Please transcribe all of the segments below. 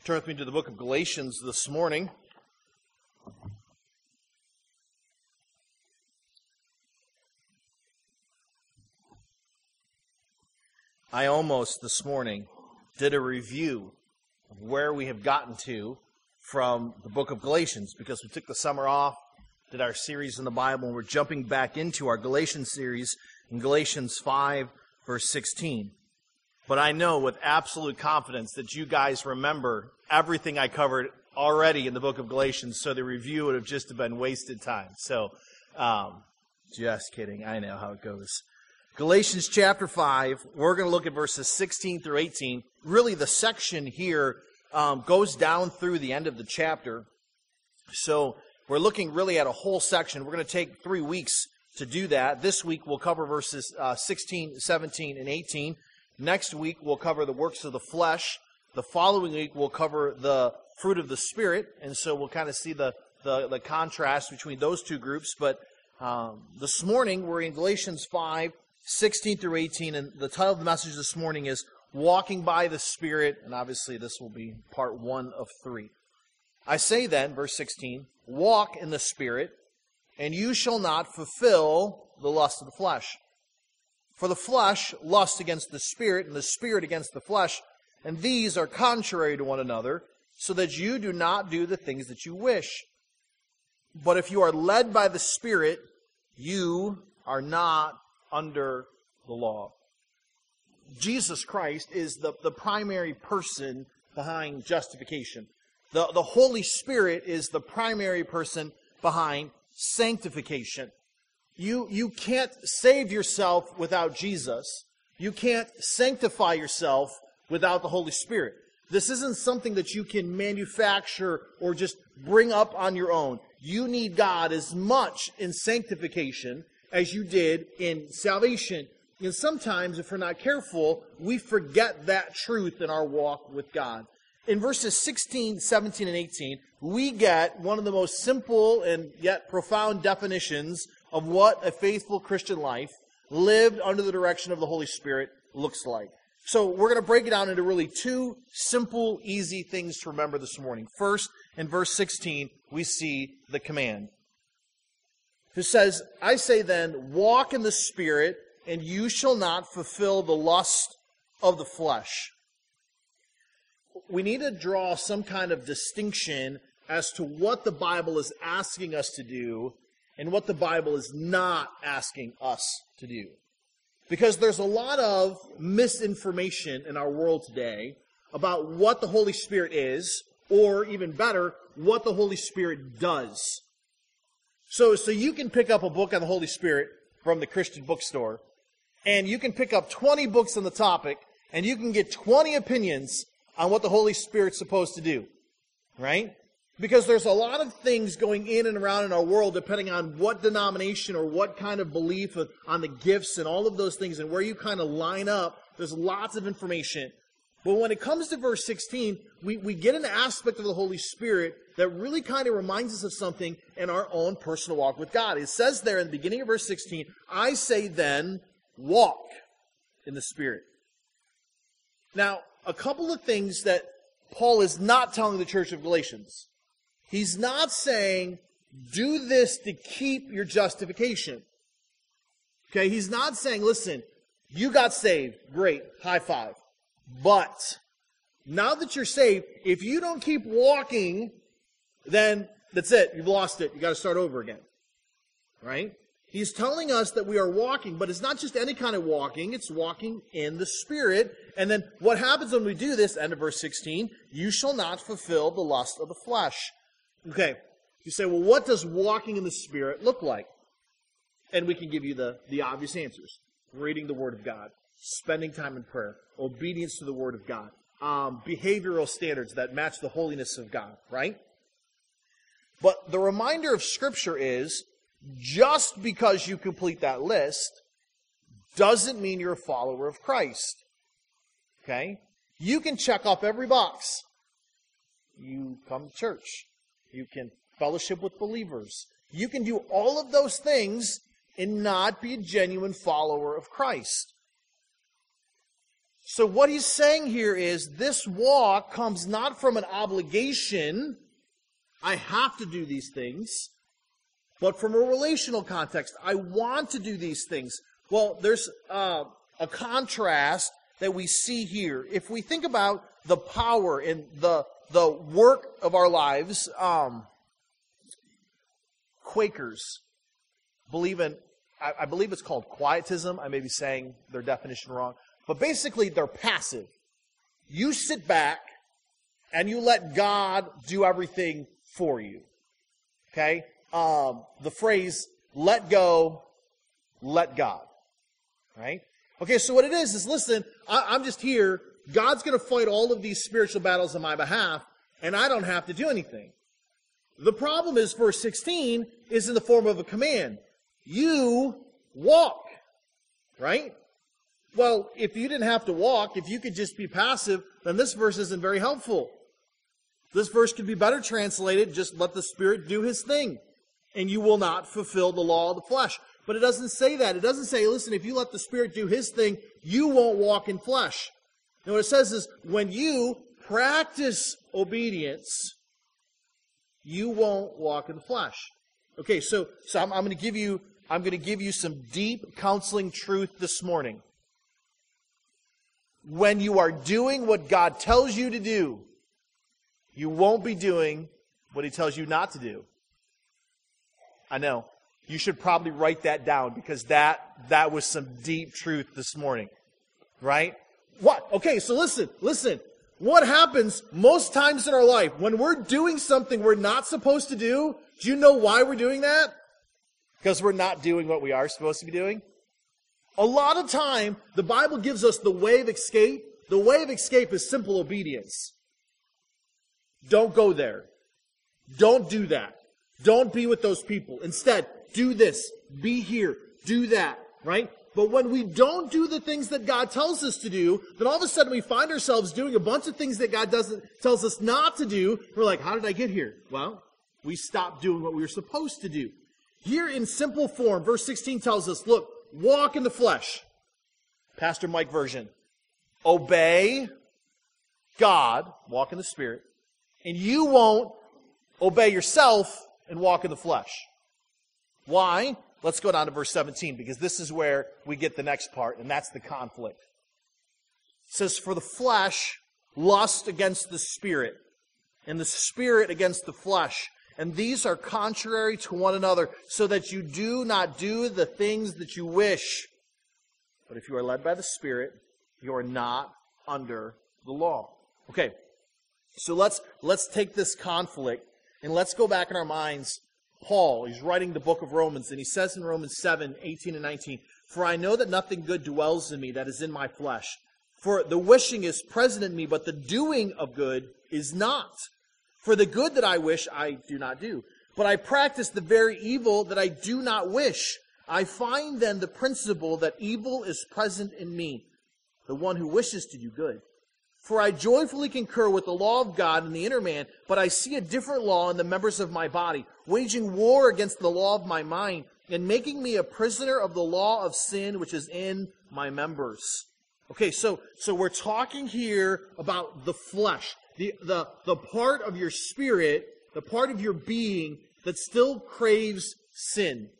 Turn with me to the book of Galatians this morning. I almost this morning did a review of where we have gotten to from the book of Galatians because we took the summer off, did our series in the Bible, and we're jumping back into our Galatians series in Galatians 5, verse 16. But I know with absolute confidence that you guys remember everything I covered already in the book of Galatians, so the review would have just been wasted time. So, just kidding. I know how it goes. Galatians chapter 5, we're going to look at verses 16 through 18. Really, the section here goes down through the end of the chapter. So, we're looking really at a whole section. We're going to take 3 weeks to do that. This week, we'll cover verses 16, 17, and 18. Next week, we'll cover the works of the flesh. The following week, we'll cover the fruit of the Spirit. And so we'll kind of see the contrast between those two groups. But this morning, we're in Galatians 5, 16 through 18. And the title of the message this morning is Walking by the Spirit. And obviously, this will be part 1 of 3. I say then, verse 16, walk in the Spirit, and you shall not fulfill the lust of the flesh. For the flesh lusts against the Spirit, and the Spirit against the flesh, and these are contrary to one another, so that you do not do the things that you wish. But if you are led by the Spirit, you are not under the law. Jesus Christ is the primary person behind justification. The Holy Spirit is the primary person behind sanctification. You can't save yourself without Jesus. You can't sanctify yourself without the Holy Spirit. This isn't something that you can manufacture or just bring up on your own. You need God as much in sanctification as you did in salvation. And sometimes, if we're not careful, we forget that truth in our walk with God. In verses 16, 17, and 18, we get one of the most simple and yet profound definitions of what a faithful Christian life lived under the direction of the Holy Spirit looks like. So we're going to break it down into really 2 simple, easy things to remember this morning. First, in verse 16, we see the command. It says, I say then, walk in the Spirit, and you shall not fulfill the lust of the flesh. We need to draw some kind of distinction as to what the Bible is asking us to do and what the Bible is not asking us to do. Because there's a lot of misinformation in our world today about what the Holy Spirit is, or even better, what the Holy Spirit does. So you can pick up a book on the Holy Spirit from the Christian bookstore, and you can pick up 20 books on the topic, and you can get 20 opinions on what the Holy Spirit's supposed to do. Right? Because there's a lot of things going in and around in our world depending on what denomination or what kind of belief on the gifts and all of those things and where you kind of line up. There's lots of information. But when it comes to verse 16, we get an aspect of the Holy Spirit that really kind of reminds us of something in our own personal walk with God. It says there in the beginning of verse 16, I say then, walk in the Spirit. Now, a couple of things that Paul is not telling the church of Galatians. He's not saying, do this to keep your justification. Okay, he's not saying, listen, you got saved, great, high five. But, now that you're saved, if you don't keep walking, then that's it, you've lost it, you got to start over again. Right? He's telling us that we are walking, but it's not just any kind of walking, it's walking in the Spirit. And then what happens when we do this, end of verse 16, you shall not fulfill the lust of the flesh. Okay, you say, well, what does walking in the Spirit look like? And we can give you the obvious answers. Reading the Word of God, spending time in prayer, obedience to the Word of God, behavioral standards that match the holiness of God, right? But the reminder of Scripture is, just because you complete that list doesn't mean you're a follower of Christ. Okay? You can check off every box. You come to church. You can fellowship with believers. You can do all of those things and not be a genuine follower of Christ. So what he's saying here is this walk comes not from an obligation, I have to do these things, but from a relational context. I want to do these things. Well, there's a contrast that we see here. If we think about the power and the work of our lives, Quakers believe in, I believe it's called quietism. I may be saying their definition wrong. But basically, they're passive. You sit back and you let God do everything for you. Okay? The phrase, let go, let God. Right? Okay, so what it is listen, I'm just here. God's going to fight all of these spiritual battles on my behalf, and I don't have to do anything. The problem is, verse 16 is in the form of a command. You walk. Right? Well, if you didn't have to walk, if you could just be passive, then this verse isn't very helpful. This verse could be better translated, just let the Spirit do His thing, and you will not fulfill the law of the flesh. But it doesn't say that. It doesn't say, listen, if you let the Spirit do His thing, you won't walk in flesh. And what it says is, when you practice obedience, you won't walk in the flesh. Okay, so I'm going to give you some deep counseling truth this morning. When you are doing what God tells you to do, you won't be doing what He tells you not to do. I know. You should probably write that down because that was some deep truth this morning. Right? What? Okay, so listen. What happens most times in our life when we're doing something we're not supposed to do? Do you know why we're doing that? Because we're not doing what we are supposed to be doing? A lot of time, the Bible gives us the way of escape. The way of escape is simple obedience. Don't go there. Don't do that. Don't be with those people. Instead, do this. Be here. Do that. Right? But when we don't do the things that God tells us to do, then all of a sudden we find ourselves doing a bunch of things that God tells us not to do. We're like, how did I get here? Well, we stopped doing what we were supposed to do. Here in simple form, verse 16 tells us, look, walk in the flesh. Pastor Mike version. Obey God, walk in the Spirit, and you won't obey yourself and walk in the flesh. Why? Let's go down to verse 17, because this is where we get the next part, and that's the conflict. It says, for the flesh lusts against the Spirit, and the Spirit against the flesh. And these are contrary to one another, so that you do not do the things that you wish. But if you are led by the Spirit, you are not under the law. Okay, so let's take this conflict, and let's go back in our minds. Paul, he's writing the book of Romans, and he says in Romans 7, 18 and 19, for I know that nothing good dwells in me that is in my flesh. For the wishing is present in me, but the doing of good is not. For the good that I wish, I do not do. But I practice the very evil that I do not wish. I find then the principle that evil is present in me, the one who wishes to do good. For I joyfully concur with the law of God in the inner man, but I see a different law in the members of my body, waging war against the law of my mind, and making me a prisoner of the law of sin which is in my members. Okay, so we're talking here about the flesh, the part of your spirit, the part of your being that still craves sin.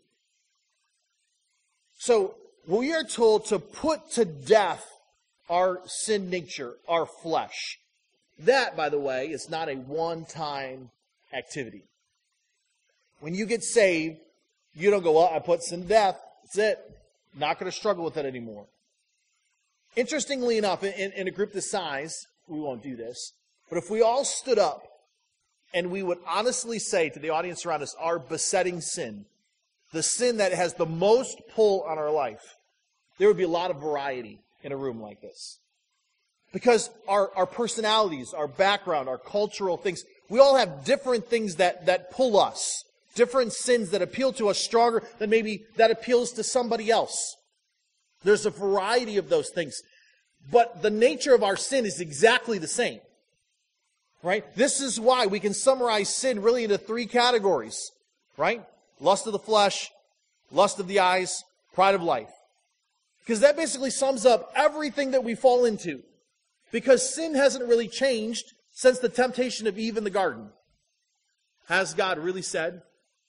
So we are told to put to death our sin nature, our flesh. That, by the way, is not a one-time activity. When you get saved, you don't go, well, I put sin to death. That's it. Not going to struggle with it anymore. Interestingly enough, in a group this size, we won't do this, but if we all stood up and we would honestly say to the audience around us, our besetting sin, the sin that has the most pull on our life, there would be a lot of variety in a room like this. Because our personalities, our background, our cultural things, we all have different things that pull us. Different sins that appeal to us stronger than maybe that appeals to somebody else. There's a variety of those things. But the nature of our sin is exactly the same. Right? This is why we can summarize sin really into 3 categories. Right? Lust of the flesh, lust of the eyes, pride of life. Because that basically sums up everything that we fall into. Because sin hasn't really changed since the temptation of Eve in the garden. Has God really said?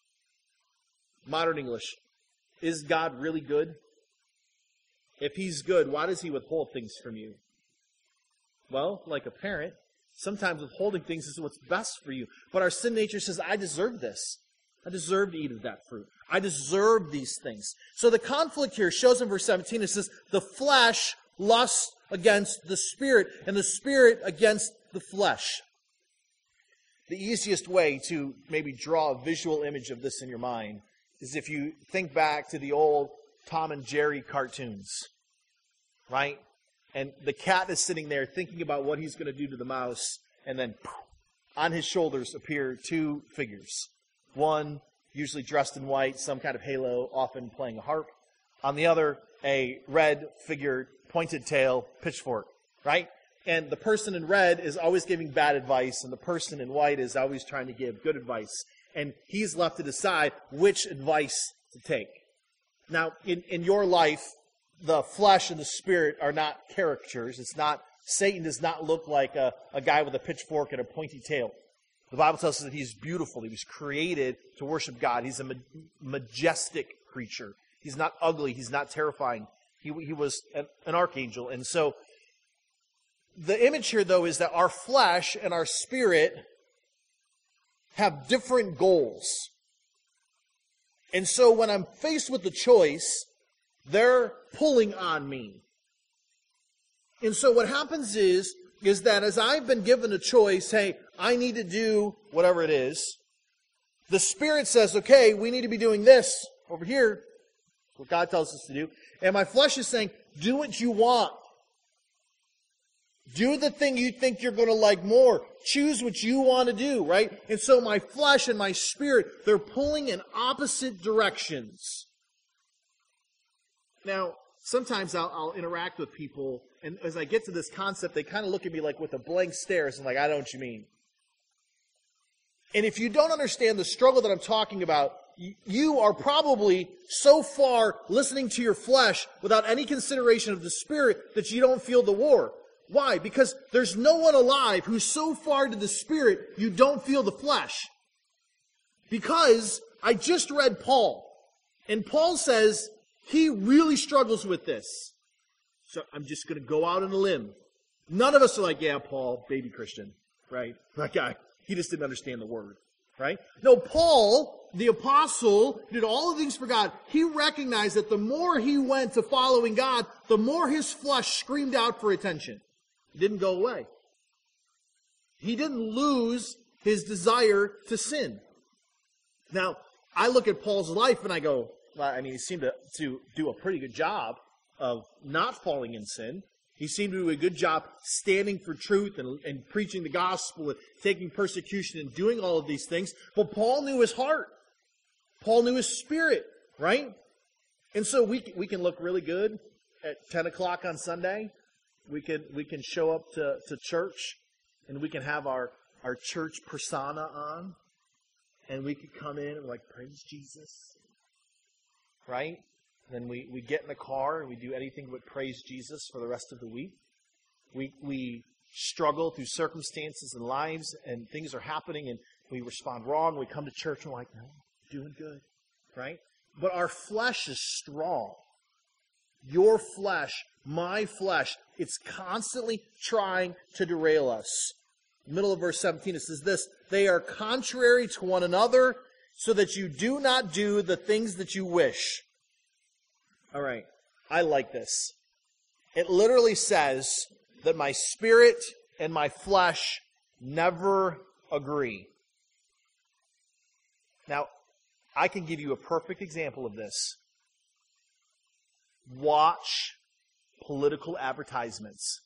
Modern English. Is God really good? If He's good, why does He withhold things from you? Well, like a parent, sometimes withholding things is what's best for you. But our sin nature says, I deserve this. I deserve to eat of that fruit. I deserve these things. So the conflict here shows in verse 17, it says, the flesh lusts against the Spirit, and the Spirit against the flesh. The easiest way to maybe draw a visual image of this in your mind is if you think back to the old Tom and Jerry cartoons, right? And the cat is sitting there thinking about what he's going to do to the mouse, and then poof, on his shoulders appear two figures. One, usually dressed in white, some kind of halo, often playing a harp. On the other, a red figure, pointed tail, pitchfork, right? And the person in red is always giving bad advice, and the person in white is always trying to give good advice. And he's left to decide which advice to take. Now, in your life, the flesh and the spirit are not caricatures. It's not, Satan does not look like a guy with a pitchfork and a pointy tail. The Bible tells us that he's beautiful. He was created to worship God. He's a majestic creature. He's not ugly. He's not terrifying. He was an archangel. And so the image here, though, is that our flesh and our spirit have different goals. And so when I'm faced with the choice, they're pulling on me. And so what happens is that as I've been given a choice, hey, I need to do whatever it is, the Spirit says, okay, we need to be doing this over here. That's what God tells us to do. And my flesh is saying, do what you want. Do the thing you think you're going to like more. Choose what you want to do, right? And so my flesh and my spirit, they're pulling in opposite directions. Now, sometimes I'll interact with people, and as I get to this concept, they kind of look at me like with a blank stare, and like, I know what you mean. And if you don't understand the struggle that I'm talking about, you are probably so far listening to your flesh without any consideration of the Spirit that you don't feel the war. Why? Because there's no one alive who's so far to the Spirit you don't feel the flesh. Because I just read Paul, and Paul says he really struggles with this. So I'm just going to go out on a limb. None of us are like, yeah, Paul, baby Christian, right? That guy, he just didn't understand the word, right? No, Paul, the apostle, did all the things for God. He recognized that the more he went to following God, the more his flesh screamed out for attention. It didn't go away. He didn't lose his desire to sin. Now, I look at Paul's life and I go, well, I mean, he seemed to do a pretty good job of not falling in sin. He seemed to do a good job standing for truth and preaching the gospel and taking persecution and doing all of these things. But Paul knew his heart. Paul knew his spirit, right? And so we can look really good at 10 o'clock on Sunday. We can show up to church and we can have our church persona on. And we could come in and we're like, praise Jesus. Right? Then we get in the car and we do anything but praise Jesus for the rest of the week. We struggle through circumstances and lives and things are happening and we respond wrong. We come to church and we're like, no, doing good. Right? But our flesh is strong. Your flesh, my flesh, it's constantly trying to derail us. In the middle of verse 17 it says this, they are contrary to one another so that you do not do the things that you wish. All right, I like this. It literally says that my spirit and my flesh never agree. Now, I can give you a perfect example of this. Watch political advertisements.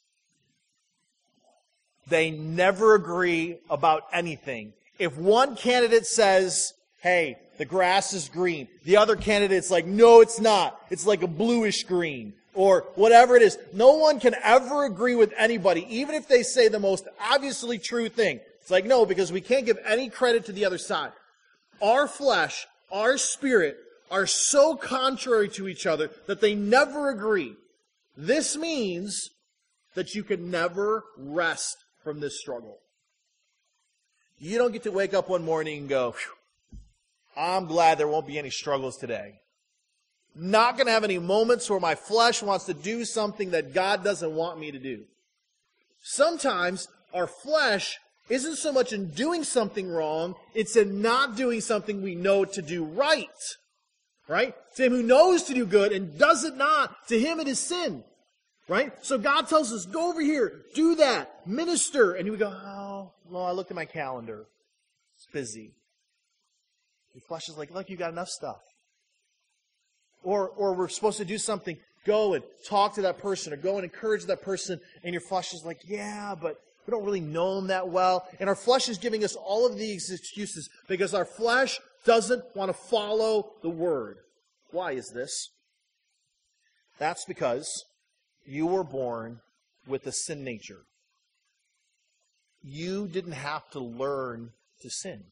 They never agree about anything. If one candidate says, hey, the grass is green, the other candidate's like, no, it's not. It's like a bluish green. Or whatever it is. No one can ever agree with anybody, even if they say the most obviously true thing. It's like, no, because we can't give any credit to the other side. Our flesh, our spirit, are so contrary to each other that they never agree. This means that you can never rest from this struggle. You don't get to wake up one morning and go, I'm glad there won't be any struggles today. Not going to have any moments where my flesh wants to do something that God doesn't want me to do. Sometimes our flesh isn't so much in doing something wrong, it's in not doing something we know to do right. Right? To him who knows to do good and does it not, to him it is sin. Right? So God tells us, go over here, do that, minister. And we go, oh, well, I looked at my calendar. It's busy. Your flesh is like, look, you got enough stuff. Or we're supposed to do something, go and talk to that person, or go and encourage that person, and your flesh is like, yeah, but we don't really know them that well. And our flesh is giving us all of these excuses because our flesh doesn't want to follow the Word. Why is this? That's because you were born with a sin nature. You didn't have to learn to sin.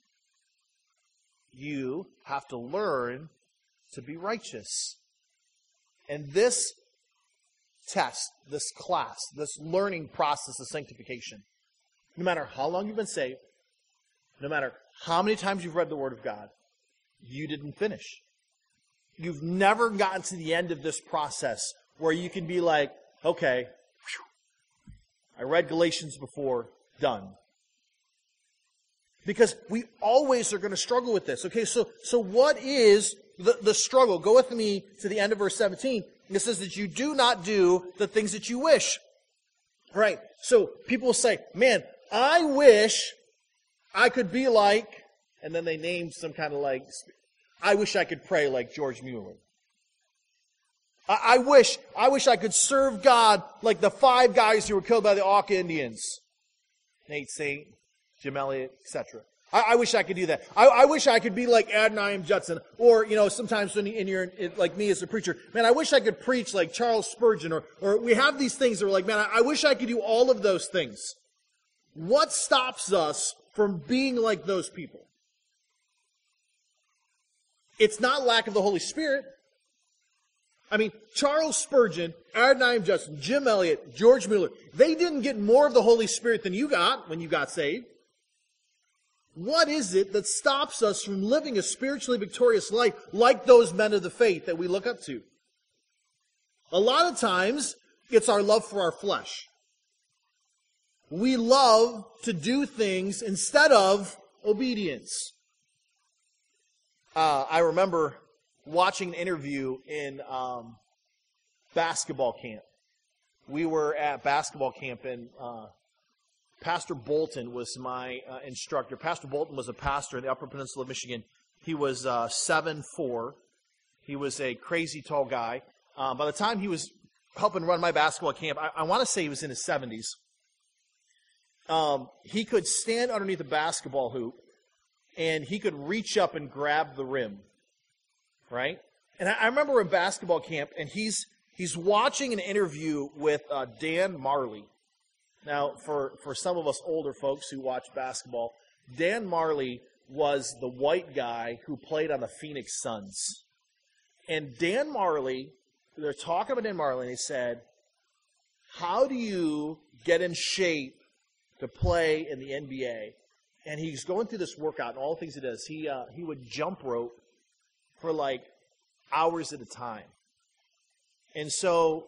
You have to learn to be righteous. And this test, this class, this learning process of sanctification, no matter how long you've been saved, no matter how many times you've read the Word of God, you didn't finish. You've never gotten to the end of this process where you can be like, okay, I read Galatians before, done. Because we always are going to struggle with this. Okay, so what is the struggle? Go with me to the end of verse 17. It says that you do not do the things that you wish. All right, so people will say, man, I wish I could be like, and then they name some kind of like, I wish I could pray like George Mueller. I wish I could serve God like the 5 guys who were killed by the Auca Indians. Nate Saint, Jim Elliott, etc. I wish I could do that. I wish I could be like Adoniram Judson. Or, sometimes when you're like me as a preacher, man, I wish I could preach like Charles Spurgeon. Or we have these things that we're like, man, I wish I could do all of those things. What stops us from being like those people? It's not lack of the Holy Spirit. I mean, Charles Spurgeon, Adoniram Judson, Jim Elliott, George Mueller, they didn't get more of the Holy Spirit than you got when you got saved. What is it that stops us from living a spiritually victorious life like those men of the faith that we look up to? A lot of times, it's our love for our flesh. We love to do things instead of obedience. I remember watching an interview in basketball camp. We were at basketball camp, and Pastor Bolton was my instructor. Pastor Bolton was a pastor in the Upper Peninsula of Michigan. He was 7'4". He was a crazy tall guy. By the time he was helping run my basketball camp, I want to say he was in his 70s. He could stand underneath a basketball hoop, and he could reach up and grab the rim. Right? And I remember in basketball camp, and he's watching an interview with Dan Marley. Now, for some of us older folks who watch basketball, Dan Marley was the white guy who played on the Phoenix Suns. And Dan Marley, they're talking about Dan Marley, and he said, how do you get in shape to play in the NBA? And he's going through this workout, and all the things he does. He would jump rope for like hours at a time. And so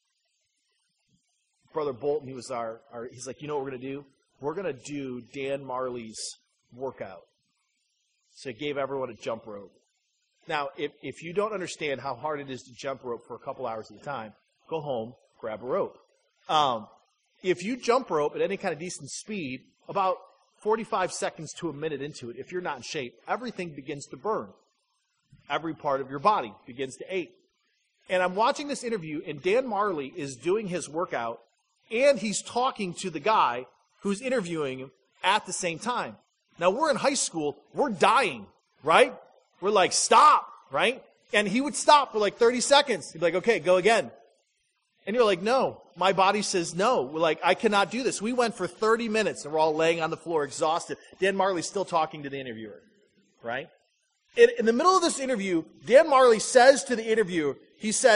Brother Bolton, he was he's like, you know what we're going to do? We're going to do Dan Marley's workout. So he gave everyone a jump rope. Now, if you don't understand how hard it is to jump rope for a couple hours at a time, go home, grab a rope. If you jump rope at any kind of decent speed, about 45 seconds to a minute into it, if you're not in shape, everything begins to burn. Every part of your body begins to ache. And I'm watching this interview, and Dan Marley is doing his workout, and he's talking to the guy who's interviewing him at the same time. Now, we're in high school. We're dying, right? We're like, stop, right? And he would stop for like 30 seconds. He'd be like, okay, go again. And you're like, no. My body says no. We're like, I cannot do this. We went for 30 minutes, and we're all laying on the floor exhausted. Dan Marley's still talking to the interviewer, right? In the middle of this interview, Dan Marley says to the interviewer, he says,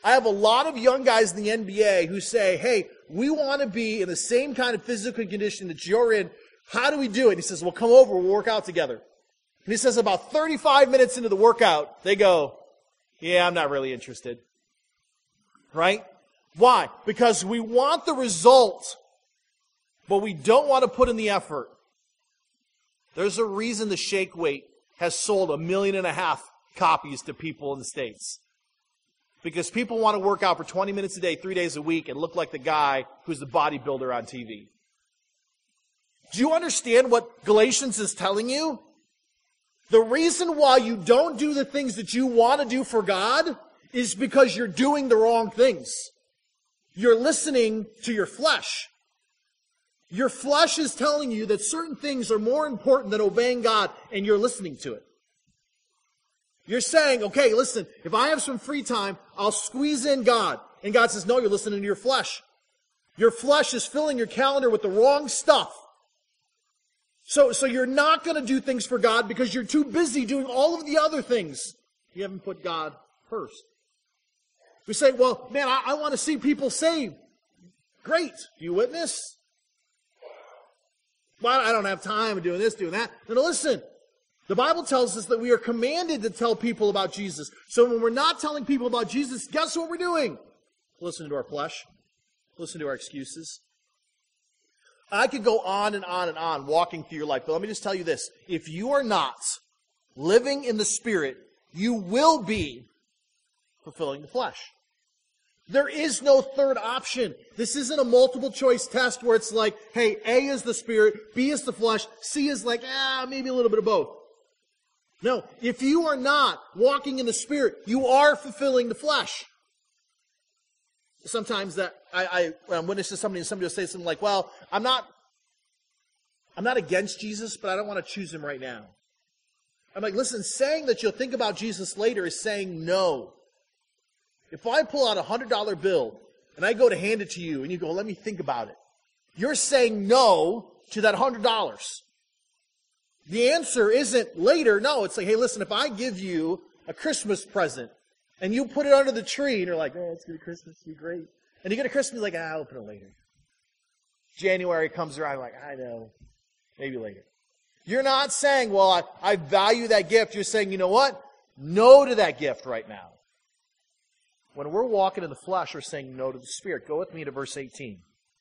I have a lot of young guys in the NBA who say, hey, we want to be in the same kind of physical condition that you're in. How do we do it? He says, well, come over, we'll work out together. And he says about 35 minutes into the workout, they go, yeah, I'm not really interested. Right? Why? Because we want the result, but we don't want to put in the effort. There's a reason the Shake Weight has sold 1.5 million copies to people in the States. Because people want to work out for 20 minutes a day, 3 days a week, and look like the guy who's the bodybuilder on TV. Do you understand what Galatians is telling you? The reason why you don't do the things that you want to do for God is because you're doing the wrong things. You're listening to your flesh. Your flesh is telling you that certain things are more important than obeying God, and you're listening to it. You're saying, okay, listen, if I have some free time, I'll squeeze in God. And God says, no, you're listening to your flesh. Your flesh is filling your calendar with the wrong stuff. So you're not going to do things for God because you're too busy doing all of the other things. You haven't put God first. We say, well, man, I want to see people saved. Great. Do you witness? Well, I don't have time of doing this, doing that. Then listen, the Bible tells us that we are commanded to tell people about Jesus. So when we're not telling people about Jesus, guess what we're doing? Listen to our flesh. Listen to our excuses. I could go on and on and on walking through your life, but let me just tell you this. If you are not living in the Spirit, you will be fulfilling the flesh. There is no third option. This isn't a multiple choice test where it's like, hey, A is the Spirit, B is the flesh, C is like, maybe a little bit of both. No, if you are not walking in the Spirit, you are fulfilling the flesh. Sometimes that when I'm witnessing somebody and somebody will say something like, well, I'm not against Jesus, but I don't want to choose him right now. I'm like, listen, saying that you'll think about Jesus later is saying no. If I pull out a $100 bill and I go to hand it to you and you go, let me think about it, you're saying no to that $100. The answer isn't later. No, it's like, hey, listen, if I give you a Christmas present and you put it under the tree and you're like, oh, it's going to be Christmas, it'll be great. And you get a Christmas, you're like, I'll open it later. January comes around, like, I know, maybe later. You're not saying, well, I value that gift. You're saying, you know what? No to that gift right now. When we're walking in the flesh, we're saying no to the Spirit. Go with me to verse 18.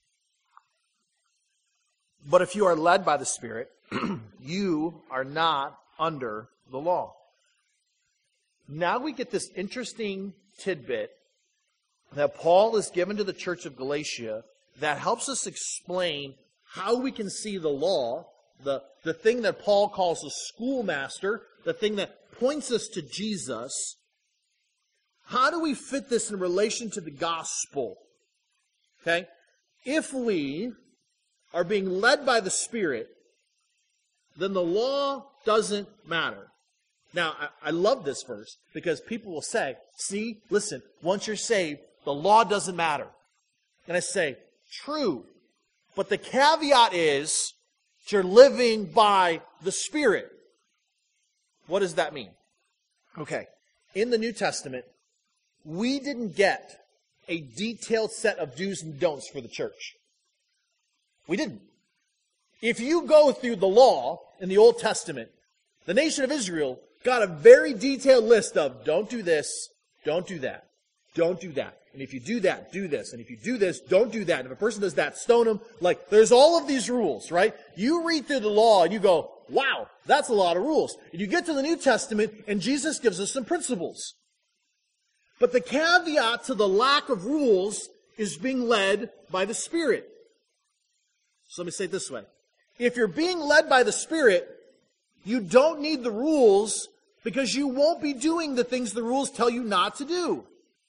But if you are led by the Spirit, you are not under the law. Now we get this interesting tidbit that Paul has given to the church of Galatia that helps us explain how we can see the law, the thing that Paul calls a schoolmaster, the thing that points us to Jesus. How do we fit this in relation to the gospel? Okay? If we are being led by the Spirit, then the law doesn't matter. Now, I love this verse because people will say, see, listen, once you're saved, the law doesn't matter. And I say, true. But the caveat is you're living by the Spirit. What does that mean? Okay. In the New Testament, we didn't get a detailed set of do's and don'ts for the church. We didn't. If you go through the law in the Old Testament, the nation of Israel got a very detailed list of don't do this, don't do that, don't do that. And if you do that, do this. And if you do this, don't do that. And if a person does that, stone him. Like, there's all of these rules, right? You read through the law and you go, wow, that's a lot of rules. And you get to the New Testament and Jesus gives us some principles. But the caveat to the lack of rules is being led by the Spirit. So let me say it this way. If you're being led by the Spirit, you don't need the rules because you won't be doing the things the rules tell you not to do.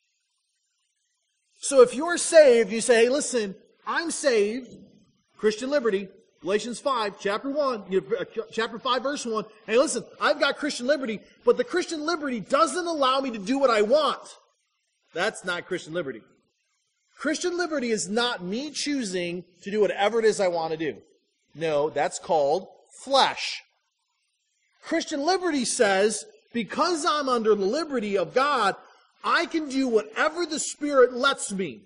So if you're saved, you say, hey, listen, I'm saved, Christian liberty, Galatians 5, chapter 5, verse 1. Hey, listen, I've got Christian liberty, but the Christian liberty doesn't allow me to do what I want. That's not Christian liberty. Christian liberty is not me choosing to do whatever it is I want to do. No, that's called flesh. Christian liberty says, because I'm under the liberty of God, I can do whatever the Spirit lets me.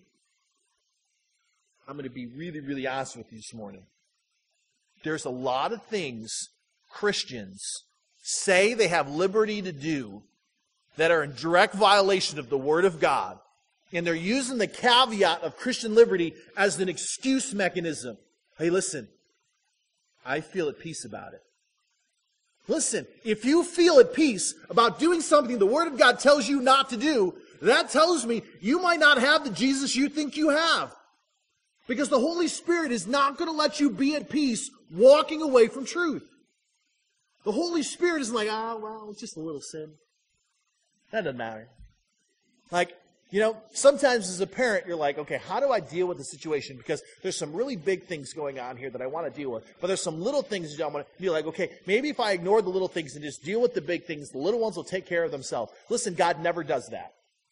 I'm going to be really, really honest with you this morning. There's a lot of things Christians say they have liberty to do that are in direct violation of the Word of God. And they're using the caveat of Christian liberty as an excuse mechanism. Hey, listen, I feel at peace about it. Listen, if you feel at peace about doing something the Word of God tells you not to do, that tells me you might not have the Jesus you think you have. Because the Holy Spirit is not going to let you be at peace walking away from truth. The Holy Spirit isn't like, well, it's just a little sin. That doesn't matter. Like, sometimes as a parent, you're like, okay, how do I deal with the situation? Because there's some really big things going on here that I want to deal with. But there's some little things that I want to be like, okay, maybe if I ignore the little things and just deal with the big things, the little ones will take care of themselves. Listen, God never does that.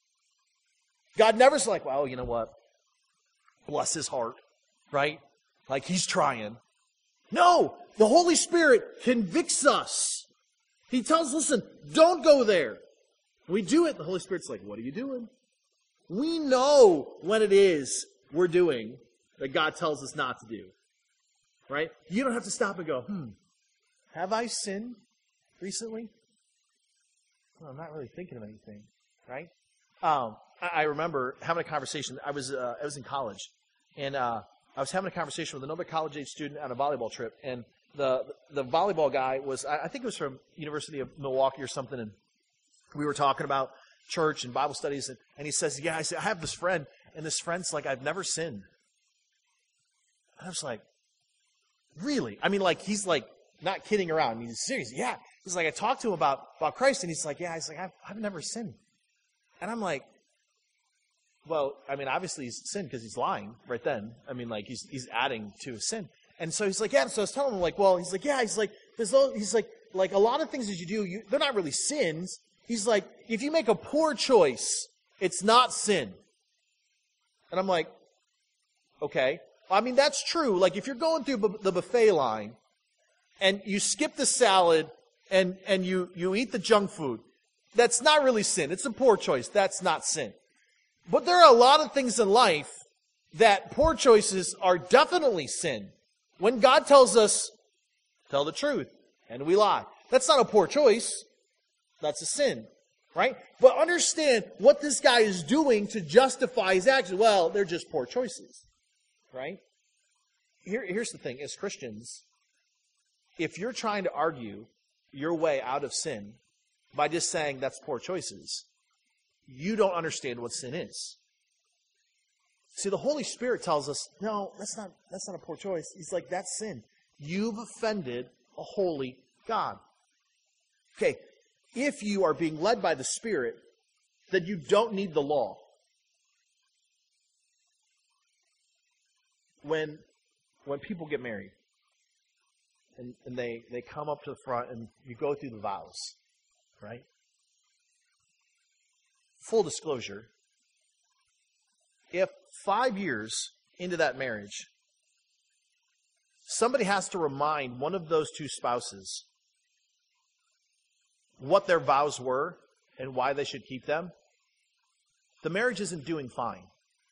God never's like, well, you know what? Bless his heart, right? Like he's trying. No, the Holy Spirit convicts us. He tells us, listen, don't go there. We do it, the Holy Spirit's like, what are you doing? We know when it is we're doing that God tells us not to do. Right? You don't have to stop and go, have I sinned recently? Well, I'm not really thinking of anything. Right? I remember having a conversation. I was in college, and I was having a conversation with another college-age student on a volleyball trip, and the volleyball guy was, I think it was from University of Milwaukee or something, and we were talking about church and Bible studies, and he says, I said, I have this friend, and this friend's like, I've never sinned. And I was like, really? I mean, like, he's like, not kidding around. He's serious. Yeah. He's like, I talked to him about Christ, and he's like, I've never sinned. And I'm like, well, I mean, obviously he's sinned because he's lying right then. I mean, like, he's adding to his sin. And so he's like, yeah. So I was telling him, like, well, he's like, yeah. He's like, a lot of things that you do, they're not really sins. He's like, if you make a poor choice, it's not sin. And I'm like, okay. I mean, that's true. Like, if you're going through the buffet line and you skip the salad and you eat the junk food, that's not really sin. It's a poor choice. That's not sin. But there are a lot of things in life that poor choices are definitely sin. When God tells us, tell the truth, and we lie. That's not a poor choice. That's a sin, right? But understand what this guy is doing to justify his actions. Well, they're just poor choices, right? Here's the thing. As Christians, if you're trying to argue your way out of sin by just saying that's poor choices, you don't understand what sin is. See, the Holy Spirit tells us, no, that's not a poor choice. He's like, that's sin. You've offended a holy God. Okay, if you are being led by the Spirit, then you don't need the law. When people get married, and they come up to the front and you go through the vows, right? Full disclosure, if 5 years into that marriage, somebody has to remind one of those two spouses what their vows were and why they should keep them, the marriage isn't doing fine.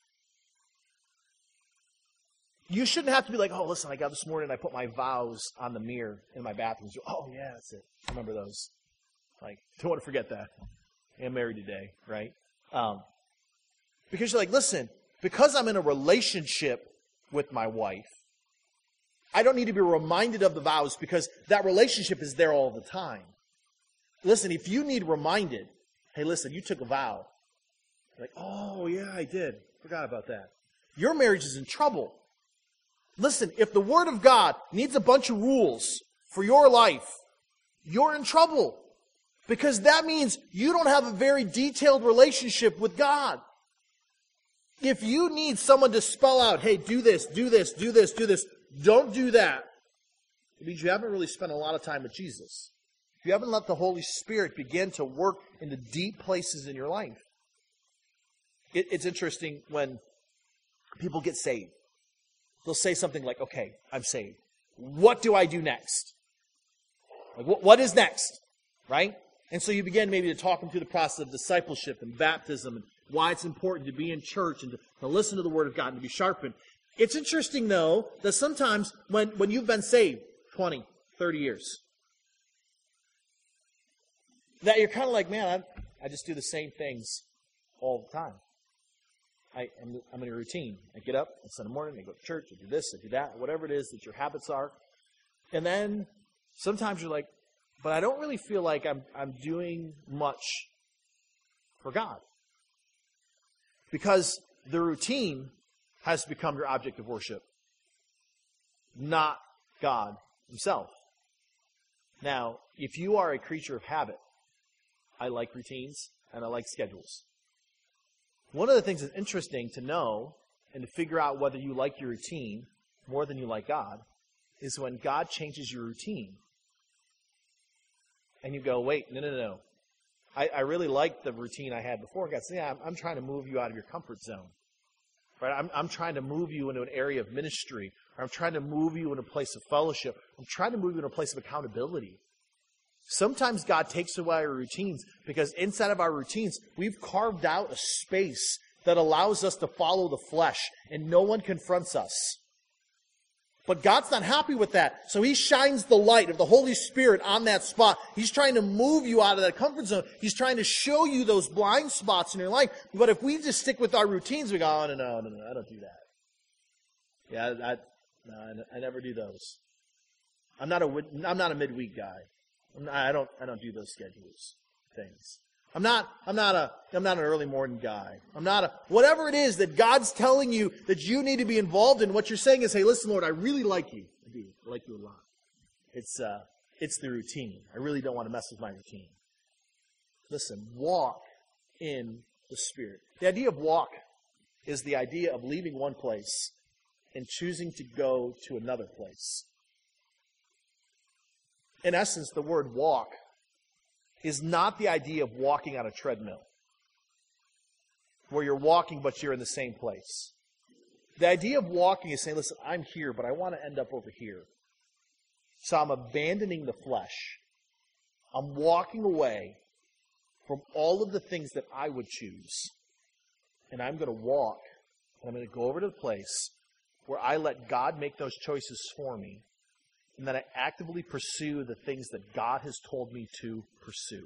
You shouldn't have to be like, oh, listen, I got this morning and I put my vows on the mirror in my bathroom. Oh, yeah, that's it. I remember those. Like, don't want to forget that. I'm married today, right? Because you're like, listen, because I'm in a relationship with my wife, I don't need to be reminded of the vows because that relationship is there all the time. Listen, if you need reminded, hey, listen, you took a vow. You're like, oh, yeah, I did. Forgot about that. Your marriage is in trouble. Listen, if the Word of God needs a bunch of rules for your life, you're in trouble. Because that means you don't have a very detailed relationship with God. If you need someone to spell out, hey, do this, do this, do this, do this, don't do that. It means you haven't really spent a lot of time with Jesus. You haven't let the Holy Spirit begin to work in the deep places in your life. It's interesting when people get saved. They'll say something like, okay, I'm saved. What do I do next? Like, what is next? Right? And so you begin maybe to talk them through the process of discipleship and baptism and why it's important to be in church and to listen to the Word of God and to be sharpened. It's interesting, though, that sometimes when you've been saved 20, 30 years, that you're kind of like, man, I just do the same things all the time. I'm in a routine. I get up on Sunday morning, I go to church, I do this, I do that, whatever it is that your habits are. And then sometimes you're like, but I don't really feel like I'm doing much for God. Because the routine has become your object of worship, not God Himself. Now, if you are a creature of habit, I like routines and I like schedules. One of the things that's interesting to know and to figure out whether you like your routine more than you like God is when God changes your routine. And you go, wait, no. I really like the routine I had before. God says, yeah, I'm trying to move you out of your comfort zone. Right? I'm trying to move you into an area of ministry. Or I'm trying to move you in a place of fellowship. I'm trying to move you in a place of accountability. Sometimes God takes away our routines because inside of our routines, we've carved out a space that allows us to follow the flesh and no one confronts us. But God's not happy with that. So He shines the light of the Holy Spirit on that spot. He's trying to move you out of that comfort zone. He's trying to show you those blind spots in your life. But if we just stick with our routines, we go, oh, no, I don't do that. Yeah, I never do those. I'm not a midweek guy. I don't do those schedules things. I'm not an early morning guy. Whatever it is that God's telling you that you need to be involved in, what you're saying is, hey, listen, Lord, I really like you. I do. I like you a lot. It's the routine. I really don't want to mess with my routine. Listen, walk in the Spirit. The idea of walk is the idea of leaving one place and choosing to go to another place. In essence, the word walk is not the idea of walking on a treadmill, where you're walking but you're in the same place. The idea of walking is saying, listen, I'm here, but I want to end up over here. So I'm abandoning the flesh. I'm walking away from all of the things that I would choose. And I'm going to walk, and I'm going to go over to the place where I let God make those choices for me, and that I actively pursue the things that God has told me to pursue.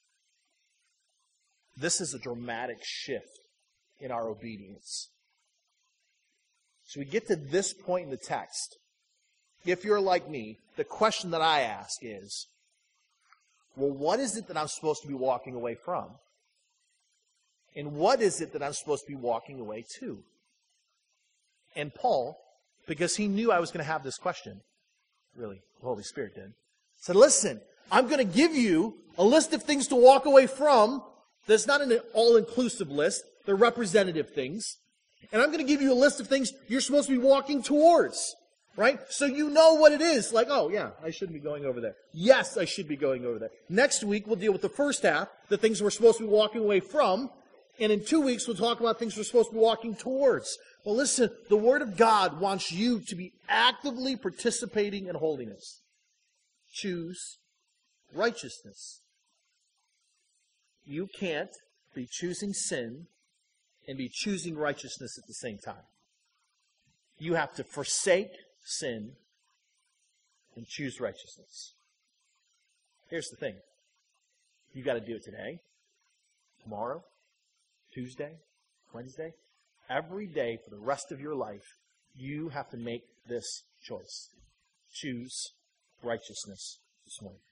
This is a dramatic shift in our obedience. So we get to this point in the text. If you're like me, the question that I ask is, well, what is it that I'm supposed to be walking away from? And what is it that I'm supposed to be walking away to? And Paul, because he knew I was going to have this question, really, the Holy Spirit did, said, listen, I'm going to give you a list of things to walk away from. That's not an all-inclusive list. They're representative things. And I'm going to give you a list of things you're supposed to be walking towards. Right? So you know what it is. Like, oh, yeah, I shouldn't be going over there. Yes, I should be going over there. Next week, we'll deal with the first half, the things we're supposed to be walking away from. And in 2 weeks, we'll talk about things we're supposed to be walking towards. Well, listen, the Word of God wants you to be actively participating in holiness. Choose righteousness. You can't be choosing sin and be choosing righteousness at the same time. You have to forsake sin and choose righteousness. Here's the thing. You've got to do it today, tomorrow, Tuesday, Wednesday. Every day for the rest of your life, you have to make this choice. Choose righteousness this morning.